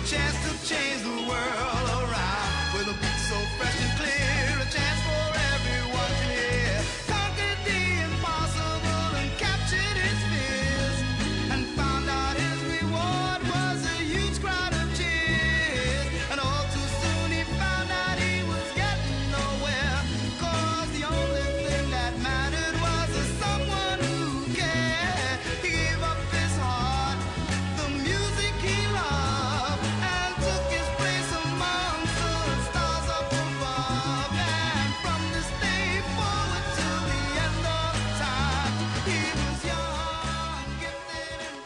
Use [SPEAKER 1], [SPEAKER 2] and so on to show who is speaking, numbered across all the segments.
[SPEAKER 1] chance to change the world around with a beat so fresh and clear, a chance for everyone to hear. Conquered the impossible and captured his fears, and found out his reward was a huge crowd of cheers. And all too soon he found out he was getting nowhere, 'cause the only thing that mattered was someone who cared. He gave up his heart, the music he loved, and took his place amongst the stars up above. And from this day forward to the end of time, he was young, gifted, and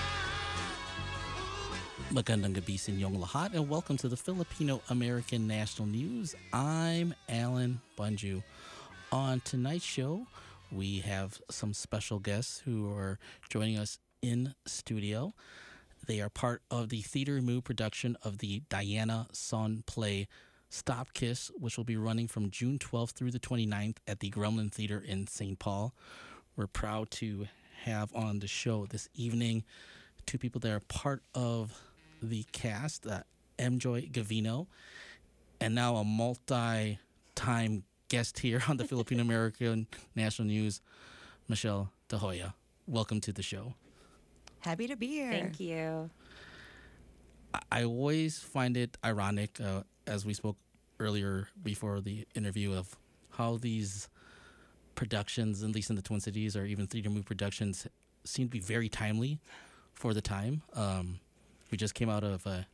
[SPEAKER 1] bright.
[SPEAKER 2] Magandang gabi sa inyong lahat, and welcome to the Filipino-American National News. I'm Alan Bunju. On tonight's show, we have some special guests who are joining us in studio. They are part of the Theater Mu production of the Diana Son play Stop Kiss, which will be running from June 12th through the 29th at the Gremlin Theater in St. Paul. We're proud to have on the show this evening two people that are part of the cast, Mjoy Gavino, and now a multi-time guest here on the Filipino-American National News, Michelle De Hoya. Welcome to the show.
[SPEAKER 3] Happy to be here.
[SPEAKER 4] Thank you.
[SPEAKER 2] I always find it ironic, as we spoke earlier before the interview, of how these productions, at least in the Twin Cities or even Theater Move productions, seem to be very timely for the time. We just came out of a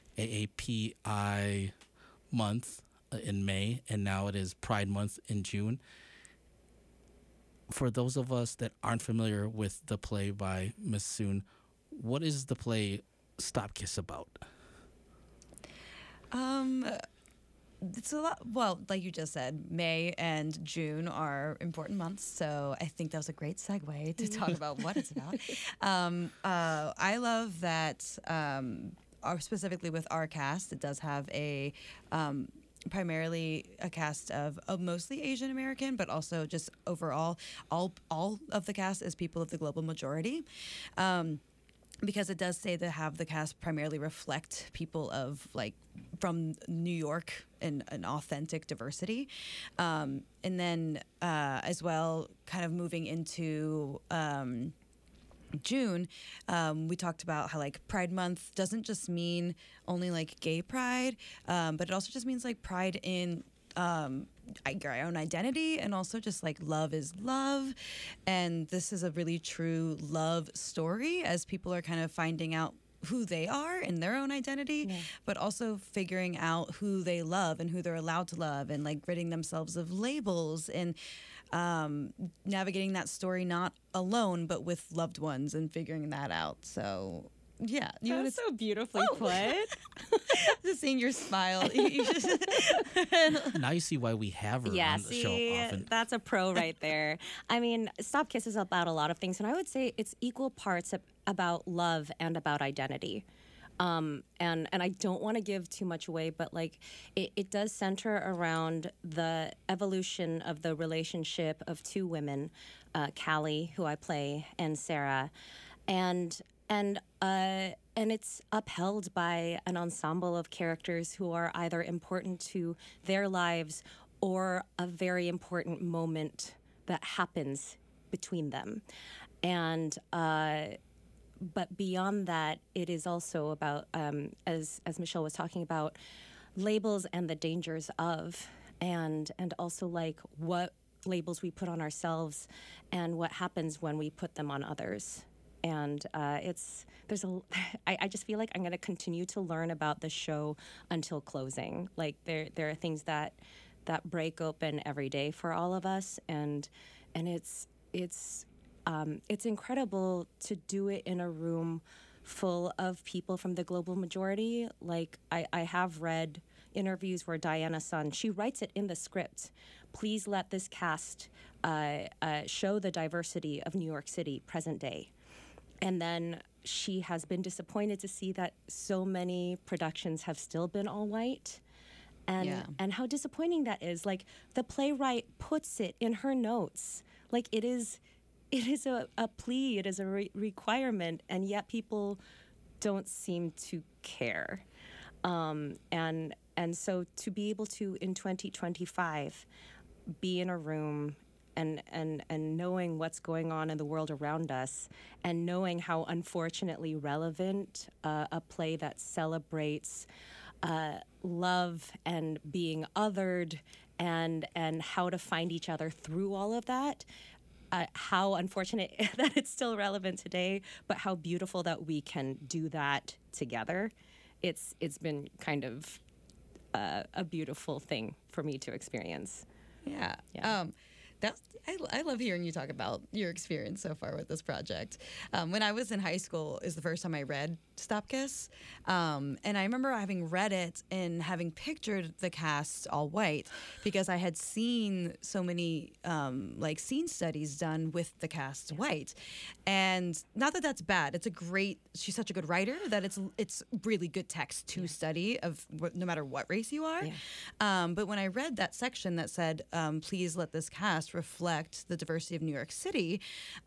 [SPEAKER 2] AAPI month in May, and now it is Pride Month in June. For those of us that aren't familiar with the play by Miss Soon, what is the play Stop Kiss about?
[SPEAKER 3] It's a lot. Well, like you just said, May and June are important months, so I think that was a great segue to talk about what it's about. I love that, specifically with our cast, it does have a primarily a cast of mostly Asian American, but also just overall, all of the cast is people of the global majority. Because it does say to have the cast primarily reflect people of from New York and an authentic diversity. And then as well, kind of moving into June, we talked about how Pride Month doesn't just mean only gay pride, but it also just means pride in our own identity, and also just love is love. And this is a really true love story as people are kind of finding out who they are in their own identity, but also figuring out who they love and who they're allowed to love, and ridding themselves of labels, and navigating that story not alone but with loved ones and figuring that out. So yeah,
[SPEAKER 4] That's so beautifully put.
[SPEAKER 3] just seeing your smile.
[SPEAKER 2] Now you see why we have her on the show often.
[SPEAKER 4] That's a pro right there. I mean, Stop Kiss is about a lot of things, and I would say it's equal parts about love and about identity. And I don't want to give too much away, but it does center around the evolution of the relationship of two women, Callie, who I play, and Sarah, and it's upheld by an ensemble of characters who are either important to their lives or a very important moment that happens between them. And but beyond that, it is also about, as Michelle was talking about, labels and the dangers of, and also what labels we put on ourselves and what happens when we put them on others. And I just feel like I'm going to continue to learn about the show until closing. There are things that break open every day for all of us, and it's incredible to do it in a room full of people from the global majority. I have read interviews where Diana Son, she writes it in the script. Please let this cast show the diversity of New York City present day. And then she has been disappointed to see that so many productions have still been all white. And how disappointing that is. The playwright puts it in her notes. It is a plea, it is a requirement, and yet people don't seem to care. And so to be able to, in 2025, be in a room and knowing what's going on in the world around us, and knowing how unfortunately relevant a play that celebrates love and being othered and how to find each other through all of that. How unfortunate that it's still relevant today, but how beautiful that we can do that together. It's been kind of a beautiful thing for me to experience.
[SPEAKER 3] Yeah.
[SPEAKER 4] Yeah.
[SPEAKER 3] I love hearing you talk about your experience so far with this project. When I was in high school is the first time I read Stop Kiss. And I remember having read it and having pictured the cast all white because I had seen so many like scene studies done with the cast white. And not that that's bad. She's such a good writer that it's really good text to study of no matter what race you are.
[SPEAKER 4] Yeah.
[SPEAKER 3] But when I read that section that said, please let this cast reflect the diversity of New York City,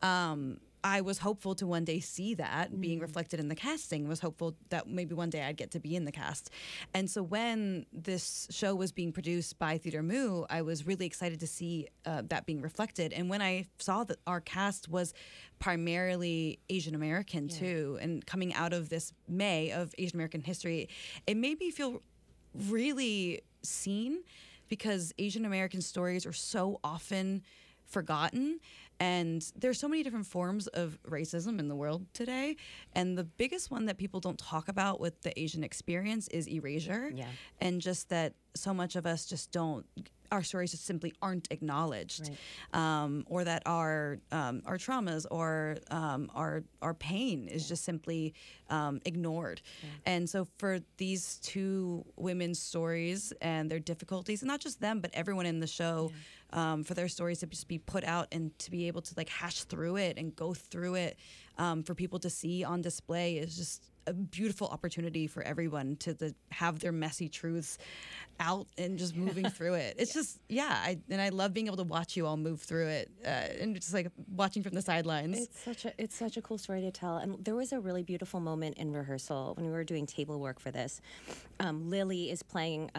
[SPEAKER 3] I was hopeful to one day see that being reflected in the casting, was hopeful that maybe one day I'd get to be in the cast. And so when this show was being produced by Theater Mu, I was really excited to see that being reflected. And when I saw that our cast was primarily Asian American too, and coming out of this May of Asian American history, it made me feel really seen, because Asian American stories are so often forgotten, and there's so many different forms of racism in the world today, and the biggest one that people don't talk about with the Asian experience is erasure.
[SPEAKER 4] Yeah.
[SPEAKER 3] And just that so much of us just don't, our stories just simply aren't acknowledged, or that our traumas or our pain is just simply ignored. And so for these two women's stories and their difficulties, and not just them, but everyone in the show, for their stories to just be put out and to be able to like hash through it and go through it for people to see on display is just a beautiful opportunity for everyone to have their messy truths out and just moving through it. It's just, I love being able to watch you all move through it and just like watching from the sidelines.
[SPEAKER 4] It's such a cool story to tell. And there was a really beautiful moment in rehearsal when we were doing table work for this. Lily is playing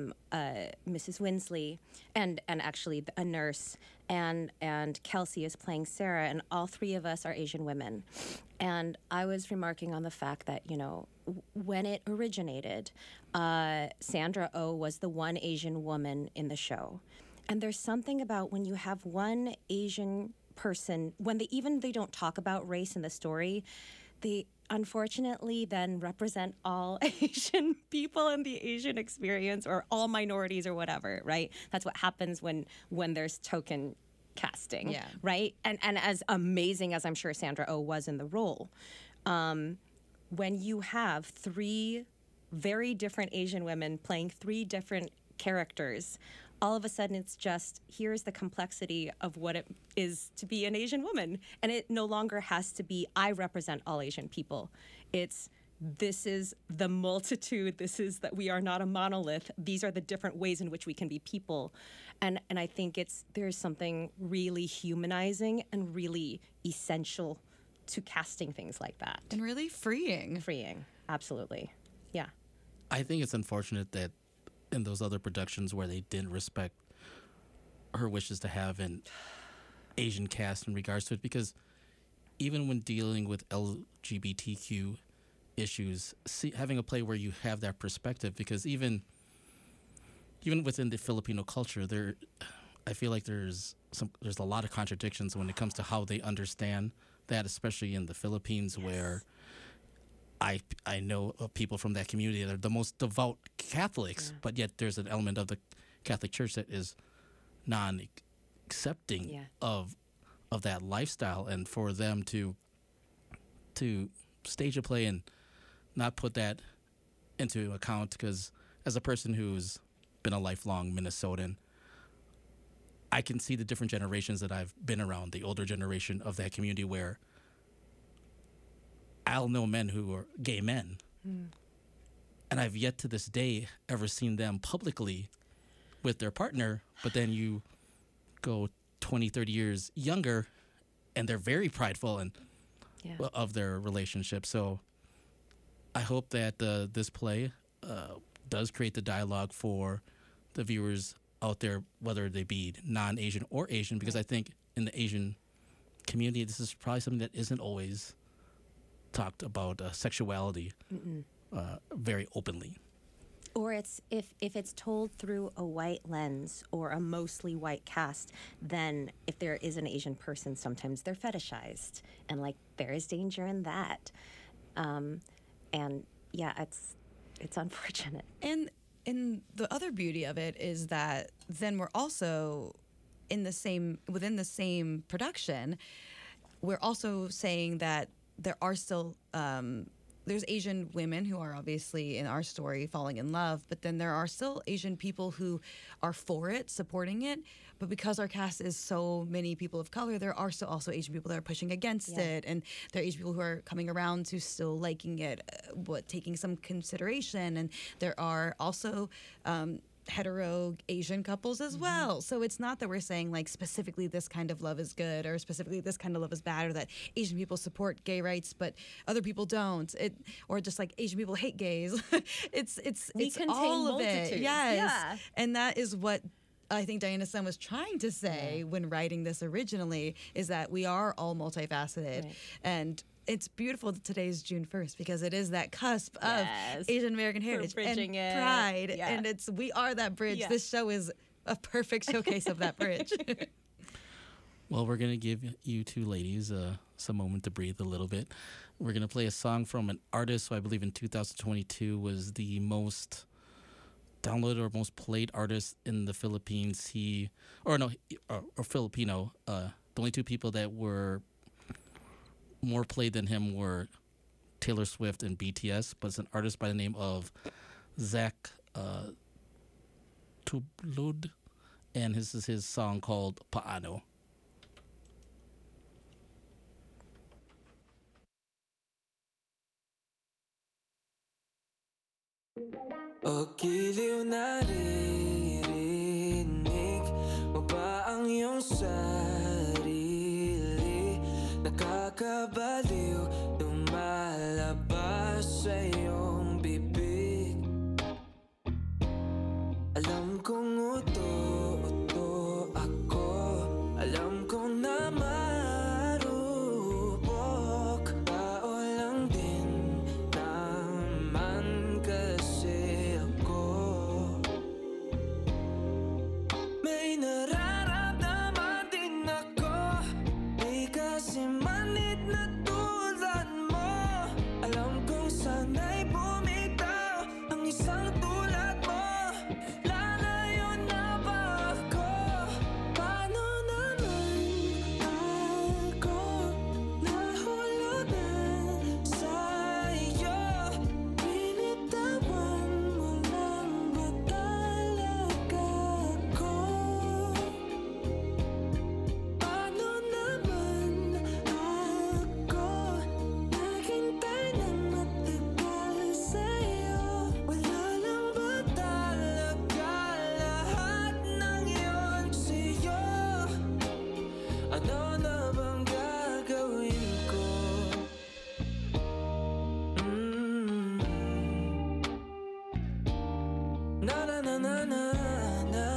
[SPEAKER 4] Mrs. Winsley and actually a nurse, and Kelsey is playing Sarah, and all three of us are Asian women. And I was remarking on the fact that, you know, when it originated, Sandra Oh was the one Asian woman in the show. And there's something about when you have one Asian person, when they don't talk about race in the story, they unfortunately then represent all Asian people in the Asian experience, or all minorities or whatever, right? That's what happens when there's token casting, right? And as amazing as I'm sure Sandra Oh was in the role, when you have three very different Asian women playing three different characters, all of a sudden it's just, here's the complexity of what it is to be an Asian woman. And it no longer has to be, I represent all Asian people. It's, this is the multitude, this is that we are not a monolith. These are the different ways in which we can be people. And I think there's something really humanizing and really essential to casting things like that.
[SPEAKER 3] And really freeing.
[SPEAKER 4] Freeing, absolutely. Yeah.
[SPEAKER 2] I think it's unfortunate that in those other productions where they didn't respect her wishes to have an Asian cast in regards to it, because even when dealing with LGBTQ issues, having a play where you have that perspective, because even within the Filipino culture, I feel like there's a lot of contradictions when it comes to how they understand that, especially in the Philippines, where I know of people from that community that are the most devout Catholics, but yet there's an element of the Catholic Church that is non-accepting of that lifestyle, and for them to stage a play and not put that into account, because as a person who's been a lifelong Minnesotan, I can see the different generations that I've been around, the older generation of that community, where I'll know men who are gay men. And I've yet to this day ever seen them publicly with their partner, but then you go 20, 30 years younger and they're very prideful and of their relationship. So I hope that this play does create the dialogue for the viewers out there, whether they be non-Asian or Asian, because I think in the Asian community, this is probably something that isn't always talked about, sexuality very openly.
[SPEAKER 4] Or it's if it's told through a white lens or a mostly white cast, then if there is an Asian person, sometimes they're fetishized, and like there is danger in that. And yeah, it's unfortunate.
[SPEAKER 3] And the other beauty of it is that then we're also within the same production, we're also saying that there are still there's Asian women who are obviously in our story falling in love, but then there are still Asian people who are for it, supporting it. But because our cast is so many people of color, there are still also Asian people that are pushing against it, and there are Asian people who are coming around to still liking it, taking some consideration, and there are also hetero Asian couples as well. So it's not that we're saying like specifically this kind of love is good or specifically this kind of love is bad, or that Asian people support gay rights but other people don't. Or just like Asian people hate gays. it's
[SPEAKER 4] contain
[SPEAKER 3] all of it.
[SPEAKER 4] multitudes.
[SPEAKER 3] Yes.
[SPEAKER 4] Yeah.
[SPEAKER 3] And that is what I think Diana Sun was trying to say when writing this originally, is that we are all multifaceted.
[SPEAKER 4] Right.
[SPEAKER 3] And it's beautiful that today is June 1st because it is that cusp
[SPEAKER 4] Yes.
[SPEAKER 3] of Asian American heritage and
[SPEAKER 4] bridging it.
[SPEAKER 3] pride.
[SPEAKER 4] Yeah.
[SPEAKER 3] And we are that bridge.
[SPEAKER 4] Yeah.
[SPEAKER 3] This show is a perfect showcase of that bridge.
[SPEAKER 2] Well, we're going to give you two ladies some moment to breathe a little bit. We're going to play a song from an artist who I believe in 2022 was the most downloaded or most played artist in the Philippines. Or Filipino. The only two people that were more played than him were Taylor Swift and BTS, but it's an artist by the name of Zach Tublud, and this is his song called Paano.
[SPEAKER 5] O giliw naririnig mo ba ang iyong sarili? Nakakabaliw lumalabas sa iyong bibig. Alam kong uto-uto ako, alam kong na marupok. Tao lang din naman kasi ako. May nararamdaman din ako, di kasi manid na tulad mo. Alam kong sana'y bumitaw ang isang tulad mo. Lalayo na ba ako? Paano naman ako nahulugan sa'yo? Binitawan mo lang ba talaga ako? Paano naman ako naghintay ng matagal sa'yo? Wala lang ba talaga lahat ng iyon sa'yo? Ano na bang gagawin ko? Na na na na na na.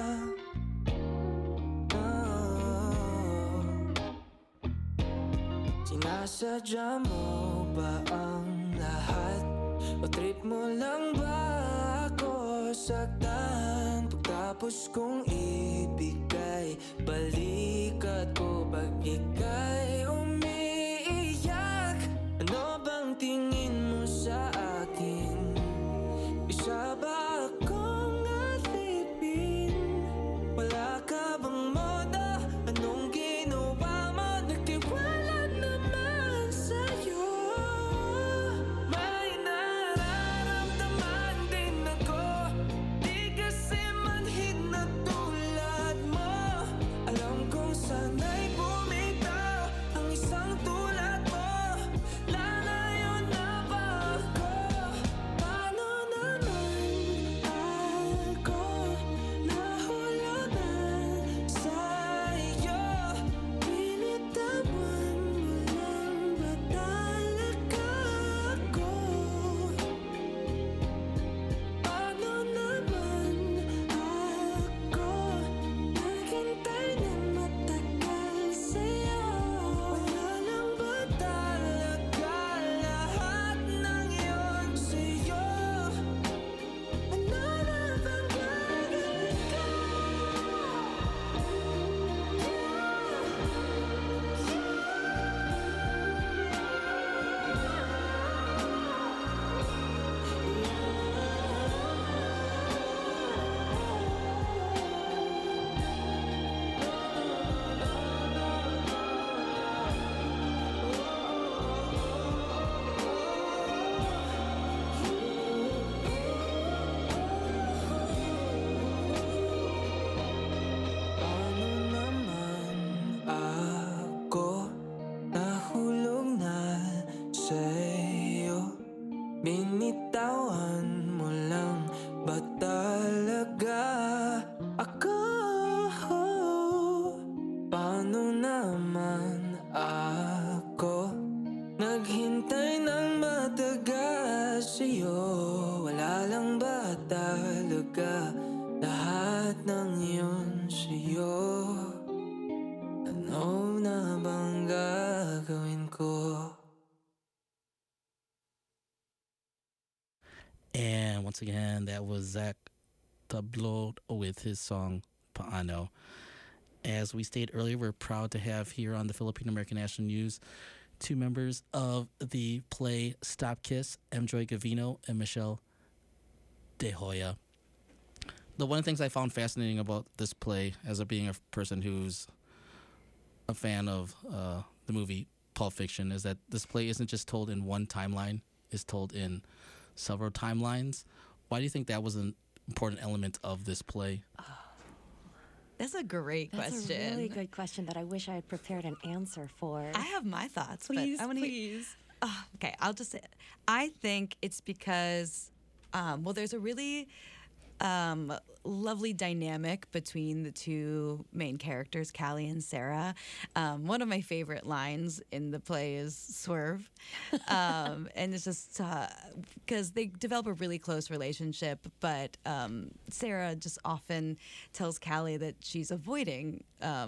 [SPEAKER 5] Sinasadya mo ba ang lahat? O trip mo lang ba ako saktan? Pagtapos kong ibigay balikat ko pag ika'y umiiyak. Ano bang tingin mo sa akin? Isa ba akong alipin? Wala ka bang moda? Anong ginawa mo? Nagtiwala naman sa'yo. May nararamdaman din ako, di kasi manhid na tulad mo. Alam kong sana'y bumitaw ang isang binitawan mo lang ba talaga ako? Paano naman ako naghintay ng matagal sa'yo? Wala lang ba talaga lahat ng yun sa'yo? Ano na bang gagawin ko?
[SPEAKER 2] And once again, that was Zach Tablot with his song Paano. As we stated earlier, we're proud to have here on the Filipino American National News two members of the play Stop Kiss, M. Joy Gavino and Michelle De Hoya. The one of the things I found fascinating about this play, as a being a person who's a fan of the movie Pulp Fiction, is that this play isn't just told in one timeline, it's told in several timelines. Why do you think that was an important element of this play?
[SPEAKER 3] That's a great
[SPEAKER 4] That's
[SPEAKER 3] question.
[SPEAKER 4] a really good question that I wish I had prepared an answer for.
[SPEAKER 3] I have my thoughts.
[SPEAKER 4] Please,
[SPEAKER 3] but I wanna,
[SPEAKER 4] please.
[SPEAKER 3] Okay, I'll just say I think it's because, well, there's a really lovely dynamic between the two main characters, Callie and Sarah. One of my favorite lines in the play is swerve. And it's just because they develop a really close relationship, but Sarah just often tells Callie that she's avoiding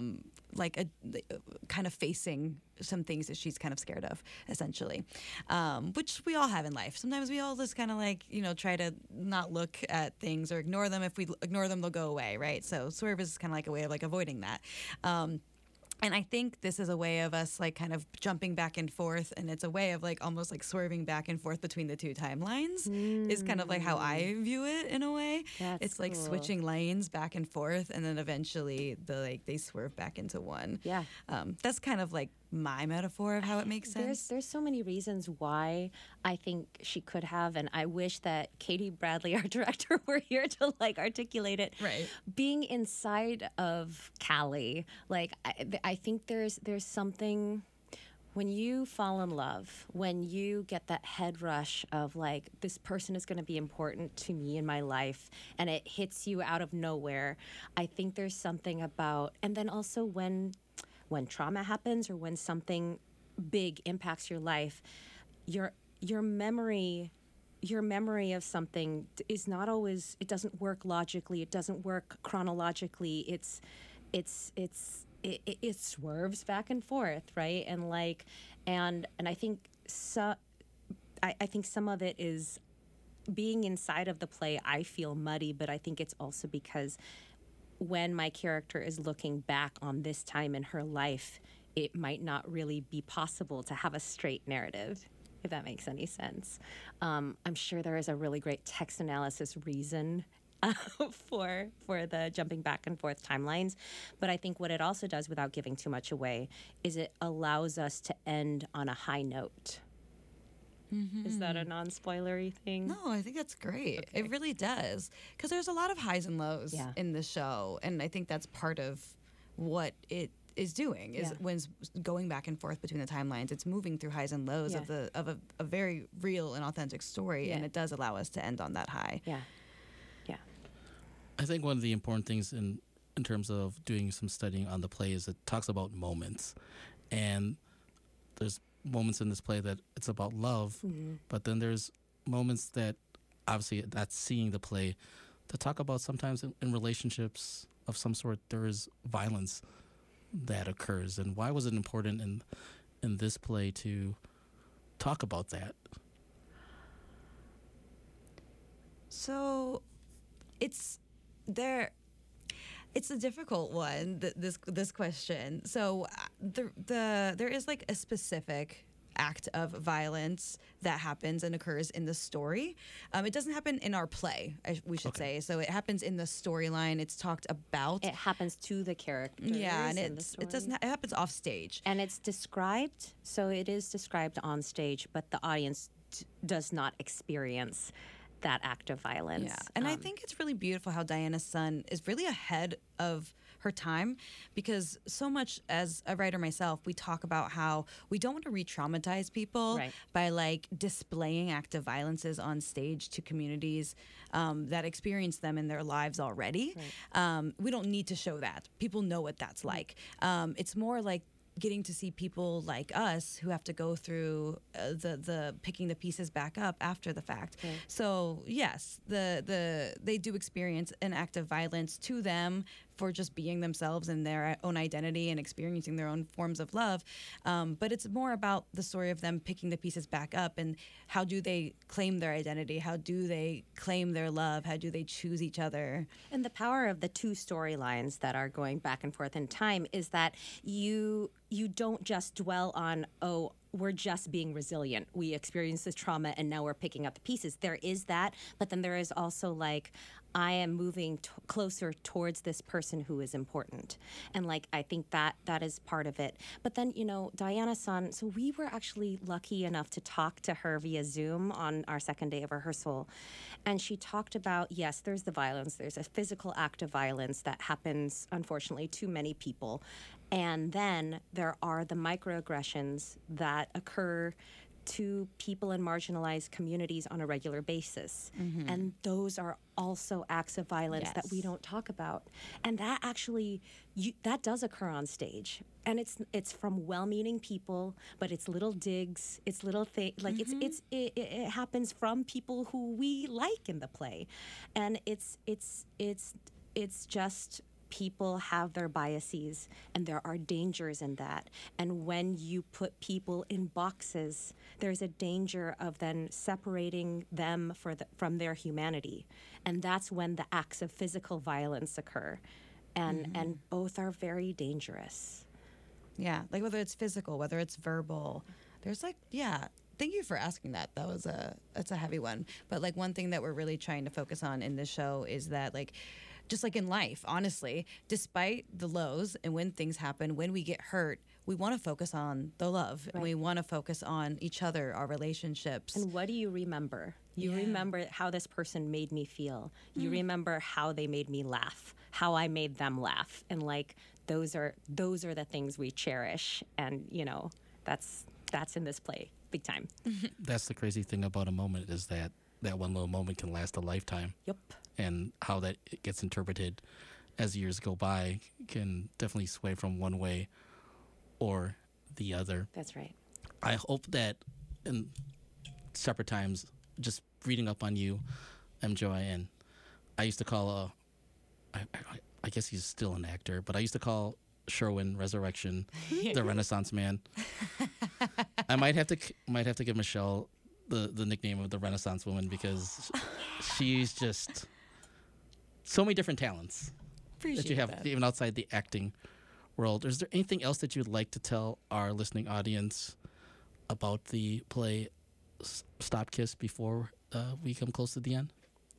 [SPEAKER 3] kind of facing some things that she's kind of scared of, essentially, which we all have in life. Sometimes we all just kind of try to not look at things or ignore them. If we ignore them, they'll go away, right? So swerve is kind of like a way of avoiding that. And I think this is a way of us kind of jumping back and forth, and it's a way of almost swerving back and forth between the two timelines. Is kind of how I view it in a way.
[SPEAKER 4] That's
[SPEAKER 3] it's
[SPEAKER 4] cool.
[SPEAKER 3] switching lanes back and forth, and then eventually they swerve back into one.
[SPEAKER 4] Yeah.
[SPEAKER 3] That's kind of my metaphor of how it makes sense.
[SPEAKER 4] There's so many reasons why I think she could have, and I wish that Katie Bradley, our director, were here to articulate it.
[SPEAKER 3] Right.
[SPEAKER 4] Being inside of Callie, I think there's something when you fall in love, when you get that head rush of this person is going to be important to me in my life, and it hits you out of nowhere. I think there's something about, and then also when trauma happens or when something big impacts your life, your memory of something is not always, it doesn't work logically, it doesn't work chronologically, it swerves back and forth, right? And I think I think some of it is being inside of the play. I feel muddy, but I think it's also because when my character is looking back on this time in her life, it might not really be possible to have a straight narrative, if that makes any sense. I'm sure there is a really great text analysis reason for the jumping back and forth timelines. But I think what it also does, without giving too much away, is it allows us to end on a high note. Is that a non-spoilery thing?
[SPEAKER 3] No, I think that's great.
[SPEAKER 4] Okay.
[SPEAKER 3] It really does. Because there's a lot of highs and lows
[SPEAKER 4] Yeah.
[SPEAKER 3] in the show. And I think that's part of what it is doing, is
[SPEAKER 4] Yeah.
[SPEAKER 3] when it's going back and forth between the timelines. It's moving through highs and lows
[SPEAKER 4] Yeah.
[SPEAKER 3] of a very real and authentic story. And
[SPEAKER 4] Yeah.
[SPEAKER 3] it does allow us to end on that high.
[SPEAKER 4] Yeah. Yeah.
[SPEAKER 2] I think one of the important things in terms of doing some studying on the play is it talks about moments. And there's moments in this play that it's about love, but then there's moments that obviously that's seeing the play to talk about sometimes in relationships of some sort there is violence that occurs. And why was it important in this play to talk about that?
[SPEAKER 3] So it's a difficult one, this question. So there is a specific act of violence that happens and occurs in the story. It doesn't happen in our play, we should say. So it happens in the storyline. It's talked about.
[SPEAKER 4] It happens to the characters.
[SPEAKER 3] Yeah, and
[SPEAKER 4] in the
[SPEAKER 3] it doesn't. It happens off stage.
[SPEAKER 4] And it's described, so it is described on stage, but the audience does not experience that act of violence.
[SPEAKER 3] Yeah, and I think it's really beautiful how Diana's son is really ahead of her time, because so much as a writer myself, we talk about how we don't want to re-traumatize people
[SPEAKER 4] Right.
[SPEAKER 3] by like displaying active violences on stage to communities that experience them in their lives already. We don't need to show that. People know what that's like. It's more like getting to see people like us who have to go through the picking the pieces back up after the fact. So yes, they do experience an act of violence to them for just being themselves and their own identity and experiencing their own forms of love. But it's more about the story of them picking the pieces back up and how do they claim their identity? How do they claim their love? How do they choose each other?
[SPEAKER 4] And the power of the two storylines that are going back and forth in time is that you don't just dwell on, oh, we're just being resilient. We experienced this trauma and now we're picking up the pieces. There is that, but then there is also like, I am moving closer towards this person who is important. And like, I think that is part of it. But then, Diana-san, so we were actually lucky enough to talk to her via Zoom on our second day of rehearsal. And she talked about, yes, there's the violence. There's a physical act of violence that happens, unfortunately, to many people. And then there are the microaggressions that occur to people in marginalized communities on a regular basis. And those are also acts of violence that we don't talk about. And that actually, that does occur on stage. And it's from well-meaning people, but it's little digs, it's little things, like it happens from people who we like in the play. And it's just people have their biases and there are dangers in that. And when you put people in boxes, there's a danger of then separating them from their humanity. And that's when the acts of physical violence occur. And both are very dangerous.
[SPEAKER 3] Yeah, like whether it's physical, whether it's verbal, there's like, yeah. Thank you for asking that. That's a heavy one. But like one thing that we're really trying to focus on in this show is that like, just like in life, honestly, despite the lows and when things happen, when we get hurt, we want to focus on the love and we want to focus on each other, our relationships.
[SPEAKER 4] And what do you remember? You remember how this person made me feel. You remember how they made me laugh, how I made them laugh. And like those are the things we cherish. And that's in this play, big time.
[SPEAKER 2] That's the crazy thing about a moment is that one little moment can last a lifetime.
[SPEAKER 4] Yep.
[SPEAKER 2] And how that gets interpreted as years go by can definitely sway from one way or the other.
[SPEAKER 4] That's right.
[SPEAKER 2] I hope that in separate times, just reading up on you, MJoy, and I used to call I guess he's still an actor, but I used to call Sherwin Resurrection the Renaissance Man. I might have to give Michelle the nickname of the Renaissance Woman because she's just so many different talents that you have even outside the acting world. Is there anything else that you'd like to tell our listening audience about the play Stop Kiss before we come close to the end?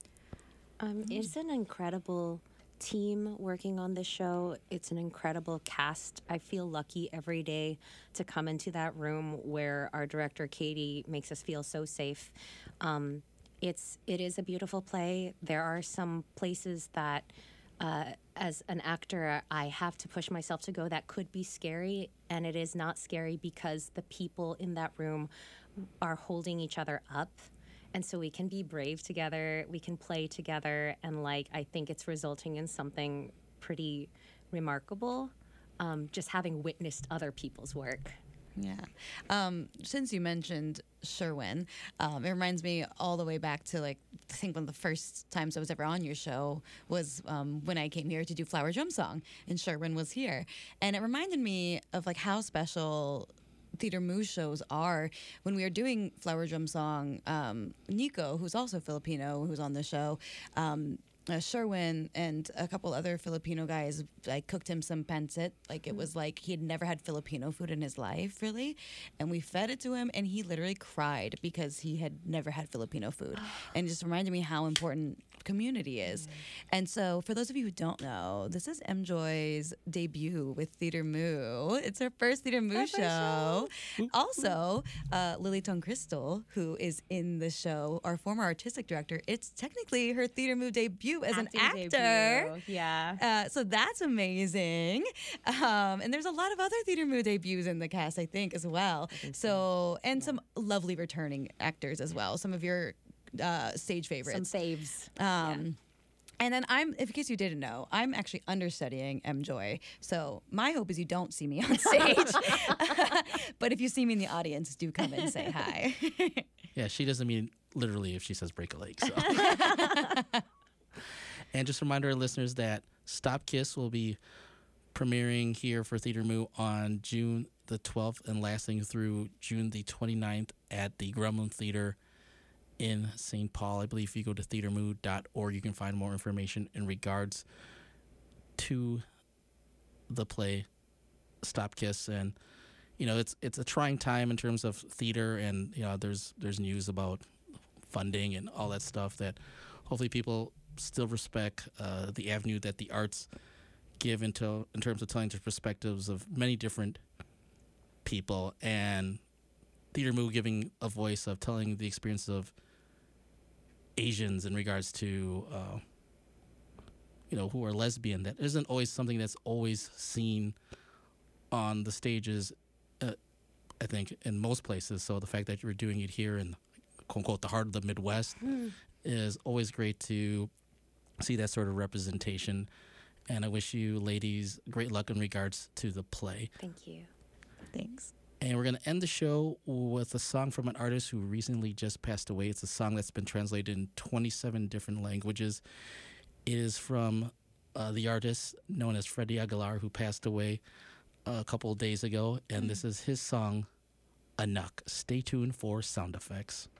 [SPEAKER 4] It's an incredible team working on this show. It's an incredible cast. I feel lucky every day to come into that room where our director Katie makes us feel so safe. It is a beautiful play. There are some places that as an actor I have to push myself to go that could be scary, and it is not scary because the people in that room are holding each other up. And so we can be brave together, we can play together, and I think it's resulting in something pretty remarkable, just having witnessed other people's work.
[SPEAKER 3] Yeah. Since you mentioned Sherwin, it reminds me all the way back to I think one of the first times I was ever on your show was when I came here to do Flower Drum Song, and Sherwin was here, and it reminded me of how special Theater Mu shows are. When we were doing Flower Drum Song, Nico, who's also Filipino, who's on the show, Sherwin and a couple other Filipino guys cooked him some pancit. It was he had never had Filipino food in his life, really, and we fed it to him, and he literally cried because he had never had Filipino food, and it just reminded me how important community is. And so, for those of you who don't know, this is MJoy's debut with Theater Mu. It's her first Theater Mu show. Also, Lily Tong Crystal, who is in the show, our former artistic director, it's technically her Theater Mu debut. debut as an
[SPEAKER 4] Acting
[SPEAKER 3] actor.
[SPEAKER 4] debut. Yeah.
[SPEAKER 3] So that's amazing. And there's a lot of other Theater Mood debuts in the cast, I think, as well. So, and some lovely returning actors as well. Some of your stage
[SPEAKER 4] Some
[SPEAKER 3] favorites.
[SPEAKER 4] faves.
[SPEAKER 3] And then in case you didn't know, I'm actually understudying M. Joy. So my hope is you don't see me on stage. But if you see me in the audience, do come and say hi.
[SPEAKER 2] Yeah, she doesn't mean literally if she says break a leg. So. And just a reminder our listeners that Stop Kiss will be premiering here for Theater Moo on June the 12th and lasting through June the 29th at the Gremlin Theater in St. Paul. I believe if you go to theatermoo.org, you can find more information in regards to the play Stop Kiss. And it's a trying time in terms of theater, and there's news about funding and all that stuff that hopefully people still respect the avenue that the arts give in terms of telling the perspectives of many different people, and Theater Moo giving a voice of telling the experience of Asians in regards to who are lesbian. That isn't always something that's always seen on the stages, I think, in most places. So the fact that you're doing it here in, quote unquote, the heart of the Midwest is always great to see that sort of representation. And I wish you ladies great luck in regards to the play.
[SPEAKER 4] Thank you.
[SPEAKER 3] Thanks.
[SPEAKER 2] And we're going to end the show with a song from an artist who recently just passed away. It's a song that's been translated in 27 different languages. It is from the artist known as Freddie Aguilar, who passed away a couple of days ago. And this is his song, Anak. Stay tuned for sound effects.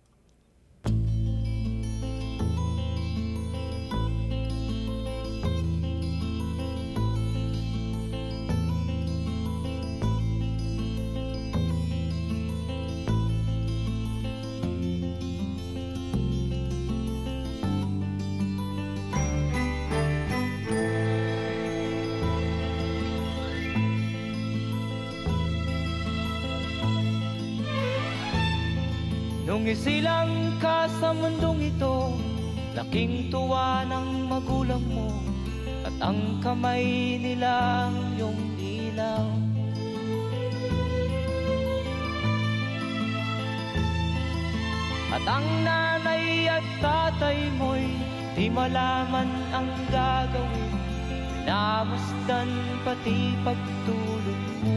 [SPEAKER 6] Nung isilang ka sa mundong ito, laking tuwa ng magulang mo, at ang kamay nila ang iyong ilaw. At ang nanay at tatay mo'y di malaman ang gagawin, namasdan pati pagtulog mo.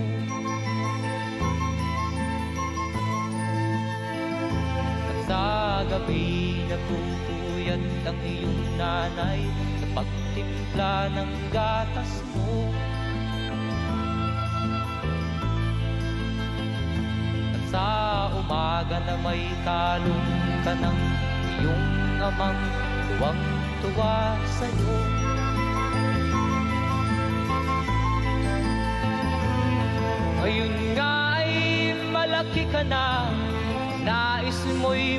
[SPEAKER 6] Sa gabi nagpupuyat ang iyong nanay sa pagtimpla ng gatas mo. At sa umaga na may kalong ka ng iyong amang tuwang-tuwa sa'yo. Ngayon nga ay malaki ka na, nais mo'y